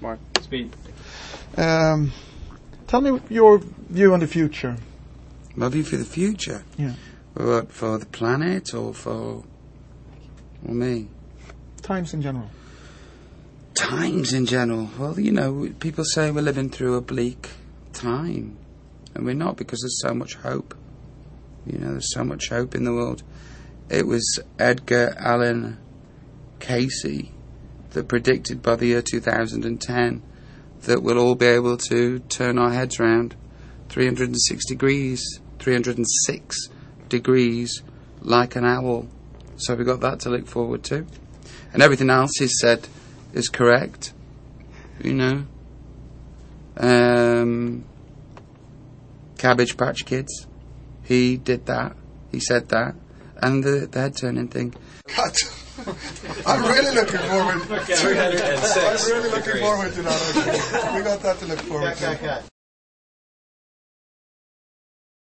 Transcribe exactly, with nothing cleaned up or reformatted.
Mark. Speed. Um, tell me your view on the future. My view for the future? Yeah. What, for the planet or for or me? Times in general. Times in general. Well, you know, people say we're living through a bleak time. And we're not, because there's so much hope. You know, there's so much hope in the world. It was Edgar Allan Casey that predicted by the year two thousand ten that we'll all be able to turn our heads round three hundred six degrees, three hundred six degrees, like an owl. So we've got that to look forward to. And everything else he's said is correct, you know. Um, Cabbage Patch Kids, he did that, he said that, and the, the head turning thing. Cut. I'm really looking forward to three hundred six I'm really looking degrees. forward to that, actually. We got that to look forward Cut, to. cut, cut.